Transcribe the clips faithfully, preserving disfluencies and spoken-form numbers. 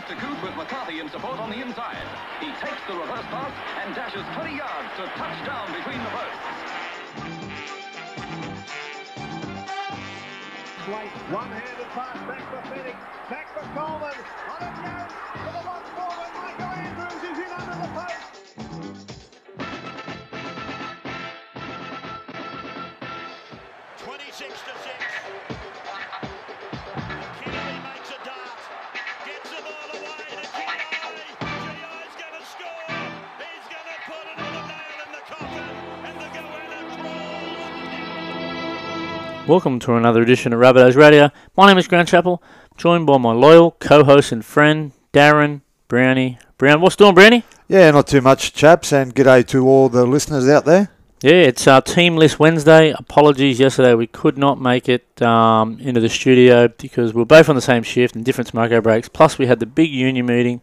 to Coop with McCarthy in support on the inside. He takes the reverse pass and dashes twenty yards to touchdown between the posts. One-handed pass back for Fennick, back for Coleman, on it goes for the one forward, Michael Andrews is in under the post. twenty-six to six. Keeley makes a dart, gets the ball away to G I. G I's going to score. He's going to put another nail in the coffin, and the Goanna crawls. Welcome to another edition of Rabbitohs Radio. My name is Grant Chappell, joined by my loyal co-host and friend, Darren Brownie. Brown, what's doing, Brownie? Yeah, not too much, chaps, and g'day to all the listeners out there. Yeah, it's our Team List Wednesday. Apologies, yesterday we could not make it um, into the studio because we were both on the same shift and different smoko breaks. Plus we had the big union meeting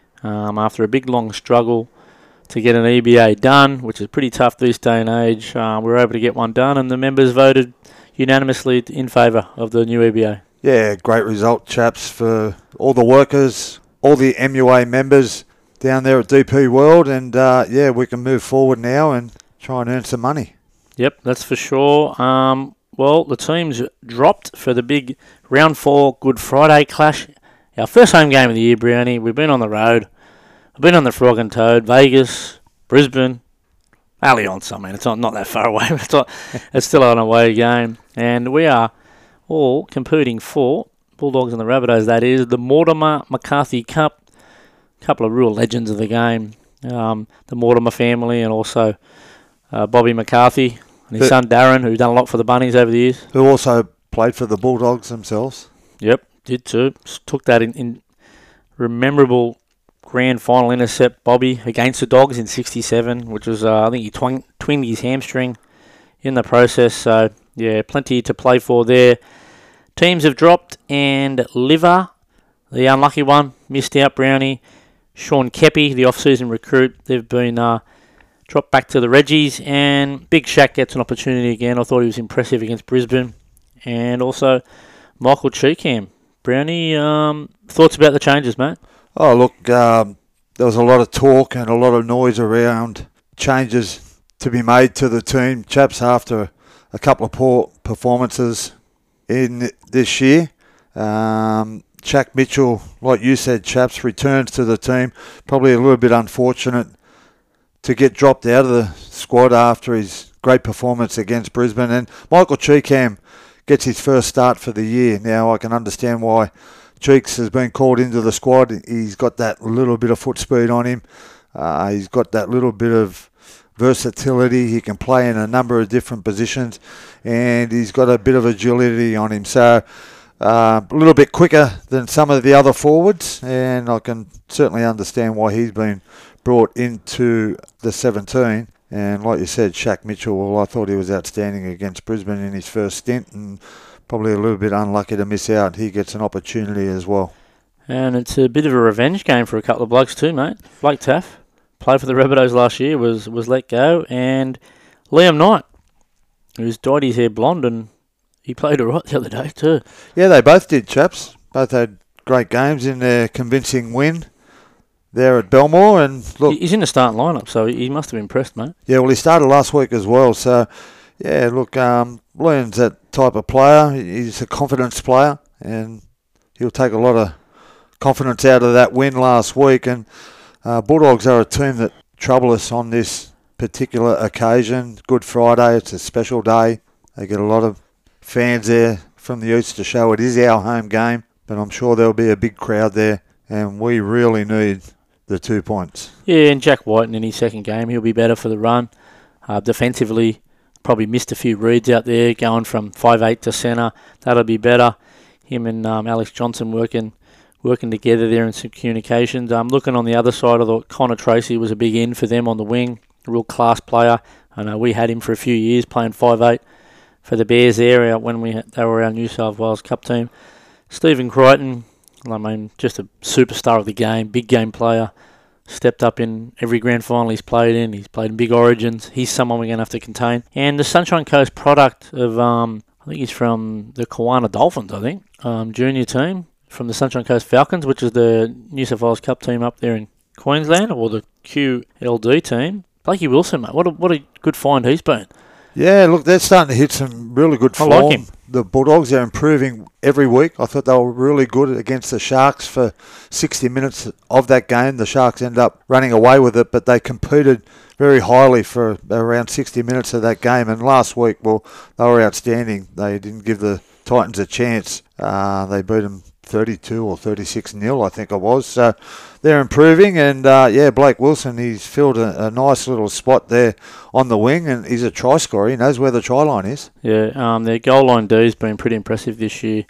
um, after a big long struggle to get an E B A done, which is pretty tough this day and age. Uh, we were able to get one done and the members voted unanimously in favour of the new E B A. Yeah, great result, chaps, for all the workers, all the M U A members down there at D P World, and uh, yeah, we can move forward now and try and earn some money. Yep, that's for sure. Um, well, the teams dropped for the big round four Good Friday clash. Our first home game of the year, Brownie. We've been on the road. I've been on the Frog and Toad, Vegas, Brisbane, Allianz. I mean, it's not, not that far away. It's, not, it's still an away game. And we are all competing for, Bulldogs and the Rabbitohs, that is, the Mortimer McCarthy Cup. A couple of real legends of the game. Um, the Mortimer family and also uh, Bobby McCarthy and his Who- son Darren, who's done a lot for the Bunnies over the years. Who also played for the Bulldogs themselves. Yep, did too. S- Took that in, in memorable grand final intercept, Bobby, against the Dogs in sixty-seven, which was, uh, I think he twang- twinned his hamstring in the process. So, yeah, plenty to play for there. Teams have dropped, and Liver, the unlucky one, missed out, Brownie. Sean Kepi, the off-season recruit, they've been uh, dropped back to the Reggies, and Big Shaq gets an opportunity again. I thought he was impressive against Brisbane. And also Michael Cheekham. Brownie, um, thoughts about the changes, mate? Oh, look, um, there was a lot of talk and a lot of noise around changes to be made to the team, chaps, after a couple of poor performances in this year. Um, Jack Mitchell, like you said, chaps, returns to the team. Probably a little bit unfortunate to get dropped out of the squad after his great performance against Brisbane. And Michael Cheekham gets his first start for the year. Now, I can understand why Cheeks has been called into the squad. He's got that little bit of foot speed on him. Uh, he's got that little bit of versatility. He can play in a number of different positions, and he's got a bit of agility on him. So, Uh, a little bit quicker than some of the other forwards, and I can certainly understand why he's been brought into the seventeen. And like you said, Shaq Mitchell, well, I thought he was outstanding against Brisbane in his first stint, and probably a little bit unlucky to miss out. He gets an opportunity as well. And it's a bit of a revenge game for a couple of blokes too, mate. Blake Taff, played for the Rabbitohs last year, was, was let go. And Liam Knight, who's dyed his hair blonde, and he played all right the other day too. Yeah, they both did, chaps. Both had great games in their convincing win there at Belmore. And look, He's in the starting lineup, so he must have impressed, mate. yeah, well, he started last week as well. So, yeah, look, um, Liam's that type of player. He's a confidence player, and he'll take a lot of confidence out of that win last week. And uh, Bulldogs are a team that trouble us on this particular occasion. Good Friday, it's a special day. They get a lot of fans there from the east to show it is our home game, but I'm sure there'll be a big crowd there, and we really need the two points. Yeah, and Jack Whiten in his second game, he'll be better for the run. Uh, defensively, probably missed a few reads out there, going from five eight to centre. That'll be better. Him and um, Alex Johnson working working together there in some communications. Um, looking on the other side, I thought Connor Tracy was a big in for them on the wing, a real class player. I know we had him for a few years playing five eight. For the Bears area when we had, they were our New South Wales Cup team. Stephen Crichton, I mean, just a superstar of the game, big game player. Stepped up in every grand final he's played in. He's played in big origins. He's someone we're going to have to contain. And the Sunshine Coast product of, um, I think he's from the Kiwana Dolphins, I think, um, junior team. from the Sunshine Coast Falcons, which is the New South Wales Cup team up there in Queensland, or the Q L D team. Blakey Wilson, mate, what a, what a good find he's been. Yeah, look, they're starting to hit some really good form. I like him. The Bulldogs are improving every week. I thought they were really good against the Sharks for sixty minutes of that game. The Sharks ended up running away with it, but they competed very highly for around sixty minutes of that game. And last week, well, they were outstanding. They didn't give the Titans a chance. Uh, they beat them thirty-two or thirty-six nil, I think it was. So they're improving, and uh, yeah, Blake Wilson, he's filled a, a nice little spot there on the wing, and he's a try scorer. He knows where the try line is. Yeah, um, their goal line D's been pretty impressive this year.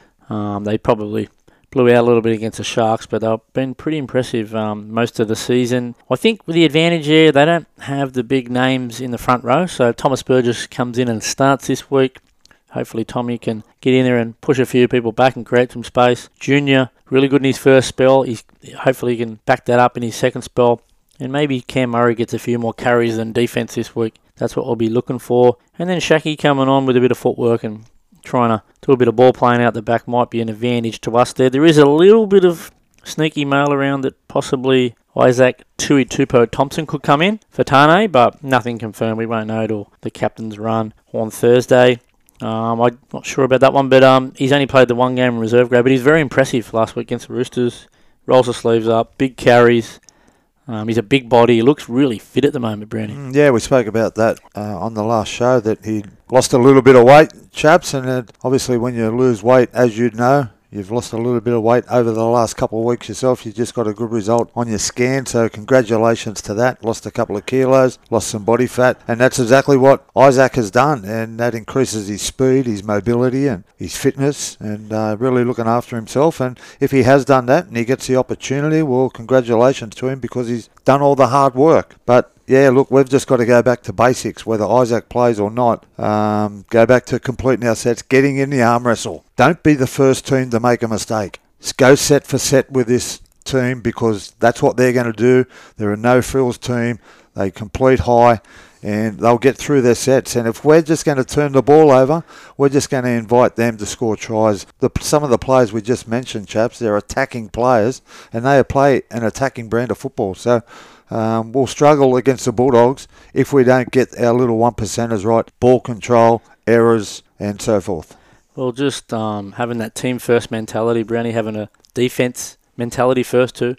Um, they probably blew out a little bit against the Sharks, but they've been pretty impressive um, most of the season. I think with the advantage here, they don't have the big names in the front row, so Thomas Burgess comes in and starts this week. Hopefully Tommy can get in there and push a few people back and create some space. Junior, really good in his first spell. He's hopefully he can back that up in his second spell. And maybe Cam Murray gets a few more carries than defence this week. That's what we'll be looking for. And then Shaki coming on with a bit of footwork and trying to do a bit of ball playing out the back might be an advantage to us there. There is a little bit of sneaky mail around that possibly Isaac Tui Tupo Thompson could come in for Tane, but nothing confirmed. We won't know till the captain's run on Thursday. Um, I'm not sure about that one, but um, he's only played the one game in reserve grade, but he's very impressive last week against the Roosters. Rolls the sleeves up, big carries. Um, he's a big body. He looks really fit at the moment, Brownie. Mm, yeah, we spoke about that uh, on the last show, that he lost a little bit of weight, chaps, and uh, obviously when you lose weight, as you'd know, you've lost a little bit of weight over the last couple of weeks yourself. You just got a good result on your scan, so congratulations to that. Lost a couple of kilos, lost some body fat, and that's exactly what Isaac has done, and that increases his speed, his mobility, and his fitness, and uh, really looking after himself. And if he has done that and he gets the opportunity, well, congratulations to him, because he's done all the hard work. But yeah, look, we've just got to go back to basics, whether Isaac plays or not. Um, go back to completing our sets, getting in the arm wrestle. Don't be the first team to make a mistake. Just go set for set with this team, because that's what they're going to do. They're a no-frills team. They complete high, and they'll get through their sets. And if we're just going to turn the ball over, we're just going to invite them to score tries. The, some of the players we just mentioned, chaps, they're attacking players, and they play an attacking brand of football. So Um, we'll struggle against the Bulldogs if we don't get our little one percenters right. Ball control, errors, and so forth. Well, just um, having that team-first mentality, Brownie, having a defence mentality first too.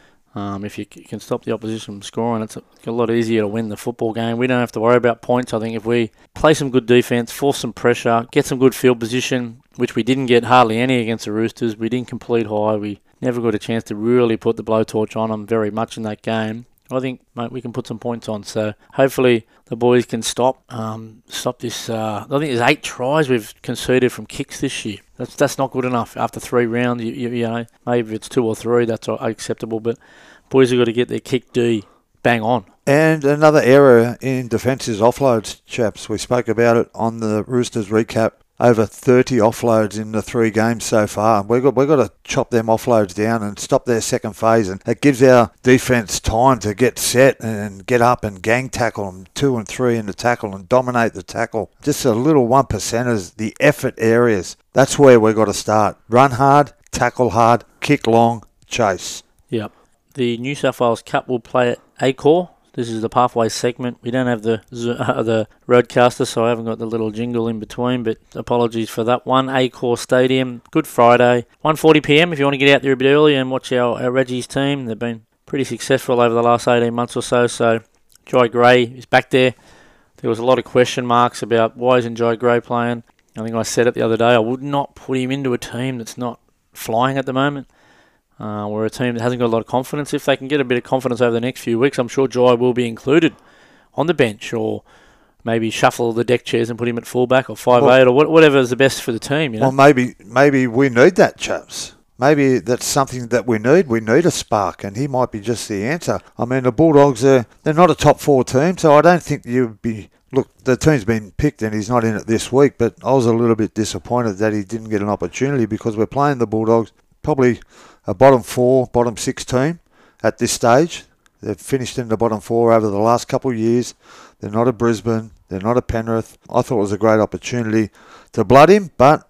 Um, if you c- can stop the opposition from scoring, it's a, a lot easier to win the football game. We don't have to worry about points. I think if we play some good defence, force some pressure, get some good field position, which we didn't get hardly any against the Roosters. We didn't complete high. We never got a chance to really put the blowtorch on them very much in that game. I think, mate, we can put some points on. So hopefully the boys can stop um, stop this. Uh, I think there's eight tries we've conceded from kicks this year. That's that's not good enough after three rounds. You, you, you know, maybe if it's two or three, that's acceptable. But boys have got to get their kick D bang on. And another error in defence is offloads, chaps. We spoke about it on the Roosters recap. Over thirty offloads in the three games so far. We've got, we've got to chop them offloads down and stop their second phase. And it gives our defence time to get set and get up and gang tackle them, two and three in the tackle, and dominate the tackle. Just a little one percenters, the effort areas. That's where we've got to start. Run hard, tackle hard, kick long, chase. Yep. The New South Wales Cup will play at Acor. This is the Pathways segment. We don't have the uh, the roadcaster, so I haven't got the little jingle in between, but apologies for that one. Acor Stadium, Good Friday, one forty p m if you want to get out there a bit early and watch our, our Reggie's team. They've been pretty successful over the last eighteen months or so, so Jai Gray is back there. There was a lot of question marks about why isn't Jai Gray playing. I think I said it the other day, I would not put him into a team that's not flying at the moment. Uh, we're a team that hasn't got a lot of confidence. If they can get a bit of confidence over the next few weeks, I'm sure Jai will be included on the bench, or maybe shuffle the deck chairs and put him at fullback or five eight, well, or whatever is the best for the team. You know? Well, maybe maybe we need that, chaps. Maybe that's something that we need. We need a spark, and he might be just the answer. I mean, the Bulldogs, are they're not a top four team, so I don't think you'd be... Look, the team's been picked and he's not in it this week, but I was a little bit disappointed that he didn't get an opportunity, because we're playing the Bulldogs probably a bottom four, bottom six team at this stage. They've finished in the bottom four over the last couple of years. They're not a Brisbane. They're not a Penrith. I thought it was a great opportunity to blood him, but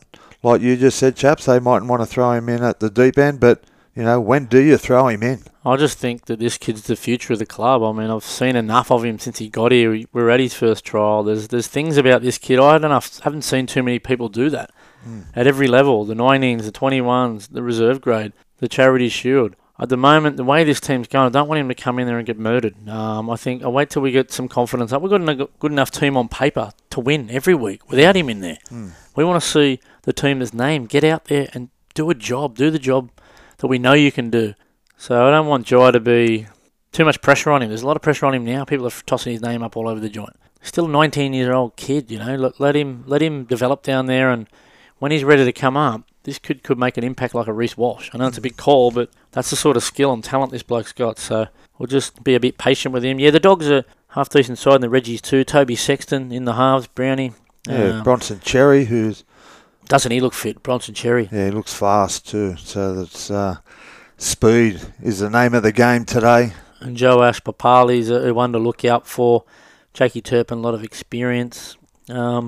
like you just said, chaps, they mightn't want to throw him in at the deep end, but, you know, when do you throw him in? I just think that this kid's the future of the club. I mean, I've seen enough of him since he got here. We We're at his first trial. There's there's things about this kid. I don't know, I haven't seen too many people do that mm. at every level. The nineteens, the twenty-ones, the reserve grade, the charity shield. At the moment, the way this team's going, I don't want him to come in there and get murdered. Um, I think I'll wait till we get some confidence up. We've got a good enough team on paper to win every week without him in there. Mm. We want to see the team that's named get out there and do a job, do the job that we know you can do. So I don't want Jai to be too much pressure on him. There's a lot of pressure on him now. People are tossing his name up all over the joint. Still a nineteen-year-old kid, you know. Let, let him let him develop down there, and when he's ready to come up, this kid could make an impact like a Reece Walsh. I know it's a big call, but that's the sort of skill and talent this bloke's got. So we'll just be a bit patient with him. Yeah, the Dogs are half decent side, and the Reggies too. Toby Sexton in the halves, Brownie. Yeah, um, Bronson Cherry, who's doesn't he look fit, Bronson Cherry? Yeah, he looks fast too. So that's uh, speed is the name of the game today. And Joe Ash Papali's a, a one to look out for. Jakey Turpin, a lot of experience. Um,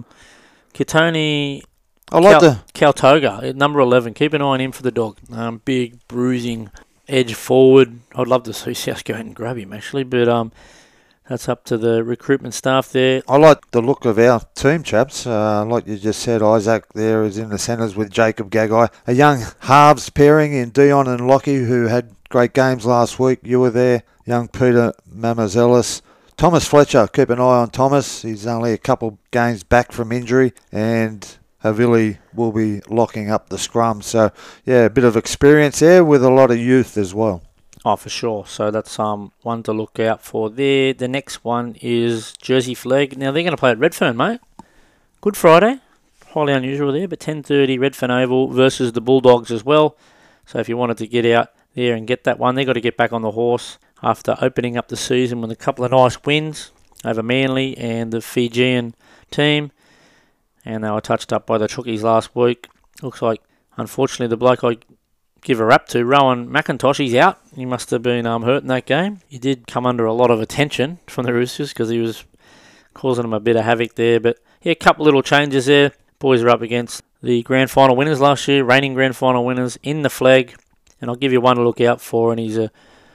Kitoni I like Cal- the Kaltoga at number eleven. Keep an eye on him for the Dog. Um, big, bruising, edge forward. I'd love to see South go ahead and grab him, actually. But um, that's up to the recruitment staff there. I like the look of our team, chaps. Uh, like you just said, Isaac there is in the centres with Jacob Gagai. A young halves pairing in Dion and Lockie, who had great games last week. You were there. Young Peter Mamazelis. Thomas Fletcher, keep an eye on Thomas. He's only a couple games back from injury, and Havili will be locking up the scrum. So, yeah, a bit of experience there with a lot of youth as well. Oh, for sure. So that's um one to look out for there. The next one is Jersey Flag. Now, they're going to play at Redfern, mate. Good Friday. Highly unusual there, but ten thirty Redfern Oval versus the Bulldogs as well. So if you wanted to get out there and get that one, they've got to get back on the horse after opening up the season with a couple of nice wins over Manly and the Fijian team. And they were touched up by the Chookies last week. Looks like, unfortunately, the bloke I give a rap to, Rowan McIntosh, he's out. He must have been um, hurt in that game. He did come under a lot of attention from the Roosters because he was causing them a bit of havoc there. But yeah, a couple little changes there. Boys are up against the grand final winners last year, reigning grand final winners in the Flag. And I'll give you one to look out for, and he's a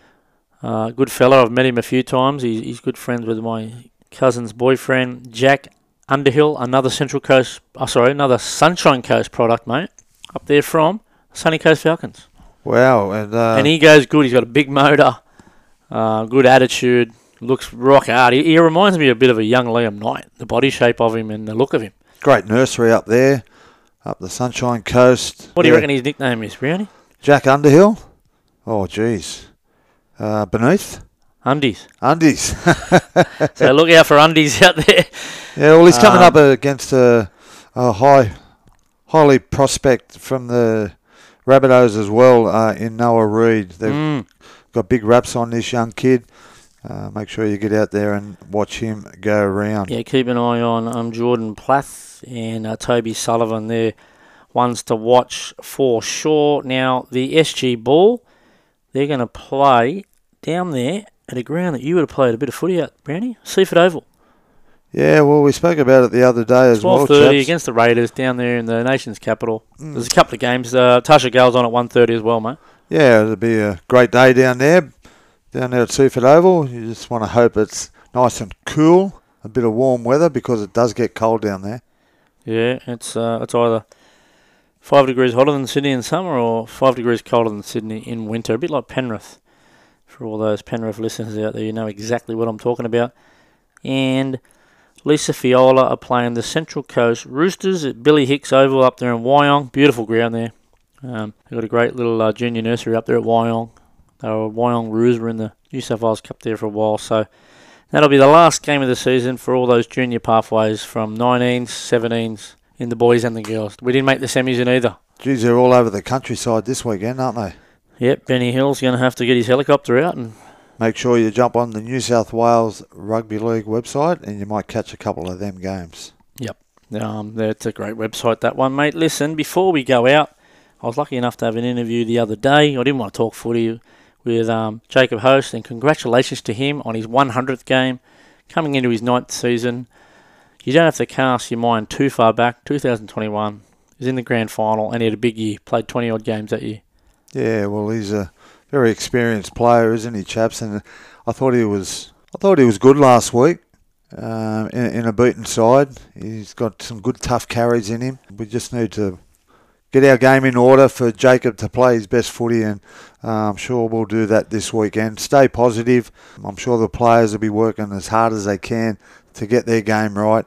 uh, good fella. I've met him a few times. He's, he's good friends with my cousin's boyfriend, Jack Underhill, another Central Coast, oh sorry, another Sunshine Coast product, mate, up there from Sunny Coast Falcons. Wow, and uh, and he goes good. He's got a big motor, uh, good attitude, looks rock hard. He, he reminds me a bit of a young Liam Knight, the body shape of him and the look of him. Great nursery up there, up the Sunshine Coast. What do yeah. you reckon his nickname is, Brownie? Jack Underhill? Oh, geez. Uh, beneath? Undies. Undies. So look out for undies out there. Yeah, well, he's coming um, up against a, a high, highly prospect from the Rabbitohs as well uh, in Noah Reid. They've mm. got big raps on this young kid. Uh, make sure you get out there and watch him go around. Yeah, keep an eye on um, Jordan Plath and uh, Toby Sullivan there. Ones to watch for sure. Now, the S G Ball, they're going to play down there at a ground that you would have played a bit of footy at, Brownie, Seaford Oval. Yeah, well, we spoke about it the other day as well, twelve thirty against the Raiders down there in the nation's capital. Mm. There's a couple of games. Uh, Tasha Gale's on at one thirty as well, mate. Yeah, it'll be a great day down there, down there at Seaford Oval. You just want to hope it's nice and cool, a bit of warm weather, because it does get cold down there. Yeah, it's uh, it's either five degrees hotter than Sydney in summer or five degrees colder than Sydney in winter. A bit like Penrith. For all those Penrith listeners out there, you know exactly what I'm talking about. And Lisa Fiola are playing the Central Coast Roosters at Billy Hicks Oval up there in Wyong. Beautiful ground there. Um, they've got a great little uh, junior nursery up there at Wyong. They were Wyong Roos were in the New South Wales Cup there for a while. So that'll be the last game of the season for all those junior pathways from nineteens, seventeens in the boys and the girls. We didn't make the semis in either. Geez, they're all over the countryside this weekend, aren't they? Yep, Benny Hill's going to have to get his helicopter out and make sure you jump on the New South Wales Rugby League website and you might catch a couple of them games. Yep. Um, that's a great website, that one, mate. Listen, before we go out, I was lucky enough to have an interview the other day. I didn't want to talk footy with um, Jacob Host, and congratulations to him on his one hundredth game, coming into his ninth season. You don't have to cast your mind too far back. two thousand twenty-one was in the grand final and he had a big year. Played twenty odd games that year. Yeah, well, he's a very experienced player, isn't he, chaps? And I thought he was, I thought he was good last week. Um, in, in a beaten side, he's got some good tough carries in him. We just need to get our game in order for Jacob to play his best footy, and uh, I'm sure we'll do that this weekend. Stay positive. I'm sure the players will be working as hard as they can to get their game right,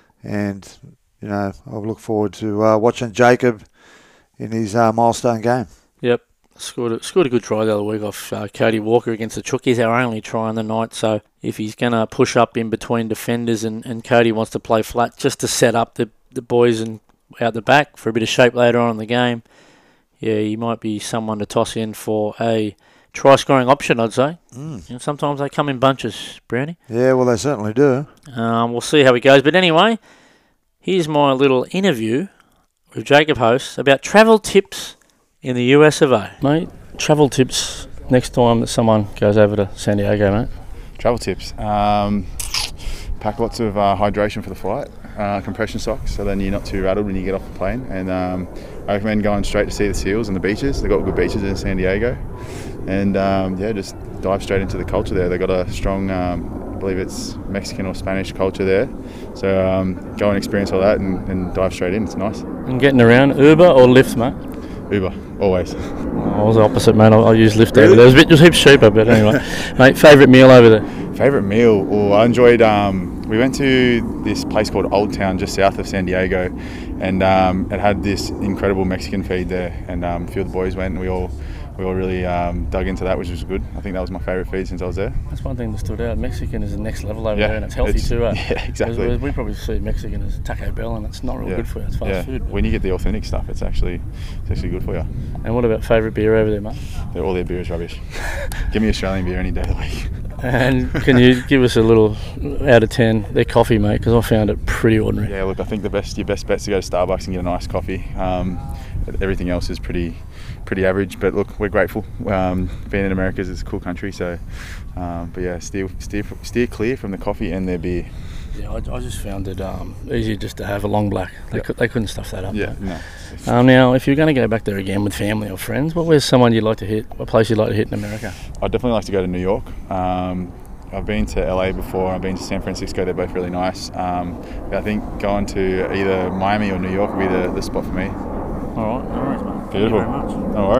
and you know, I look forward to uh, watching Jacob in his uh, milestone game. Yep. Scored a, scored a good try the other week off uh, Cody Walker against the Chookies, our only try on the night. So if he's going to push up in between defenders and, and Cody wants to play flat just to set up the, the boys and out the back for a bit of shape later on in the game, yeah, he might be someone to toss in for a try-scoring option, I'd say. Mm. You know, sometimes they come in bunches, Brownie. Yeah, well, they certainly do. Um, we'll see how he goes. But anyway, here's my little interview with Jacob Host about travel tips in the U S of A. Mate, travel tips next time that someone goes over to San Diego, mate. Travel tips. Um, pack lots of uh, hydration for the flight. Uh, compression socks, so then you're not too rattled when you get off the plane. And um, I recommend going straight to see the seals and the beaches. They've got good beaches in San Diego. And um, yeah, just dive straight into the culture there. They've got a strong, um, I believe it's Mexican or Spanish culture there. So um, go and experience all that and, and dive straight in. It's nice. And getting around, Uber or Lyft, mate? Uber, always. I was the opposite, mate. I, I use Lyft over there. It was a bit, just heaps cheaper, but anyway. Mate, favourite meal over there? Favourite meal? Oh, I enjoyed, um, we went to this place called Old Town just south of San Diego, and um, it had this incredible Mexican feed there, and um, a few of the boys went and we all we all really um, dug into that, which was good. I think that was my favourite feed since I was there. That's one thing that stood out. Mexican is the next level over Yeah, there, and it's healthy it's- too, eh? yeah, exactly. Whereas we probably see Mexican as Taco Bell, and it's not real Yeah. good for you. It's fast yeah. food. When you get the authentic stuff, it's actually it's actually good for you. And what about favourite beer over there, mate? They're, all their beer is rubbish. Give me Australian beer any day of the week. And can you give us a little out of ten their coffee, mate? Because I found it pretty ordinary. Yeah, look, I think the best your best bet's to go to Starbucks and get a nice coffee. Um, everything else is pretty pretty average, but look, we're grateful. Um, being in America is a cool country, so um, but yeah, steer steer steer clear from the coffee and their beer. Yeah, I, I just found it um, easier just to have a long black. They Yeah. could, they couldn't stuff that up. Yeah, mate. no. Um, now, if you're going to go back there again with family or friends, what where's someone you'd like to hit? What place you'd like to hit in America? I'd definitely like to go to New York. Um, I've been to L A before. I've been to San Francisco. They're both really nice. Um, but I think going to either Miami or New York would be the, the spot for me. All right, no worries, mate. Thank you Beautiful. very much. No worries.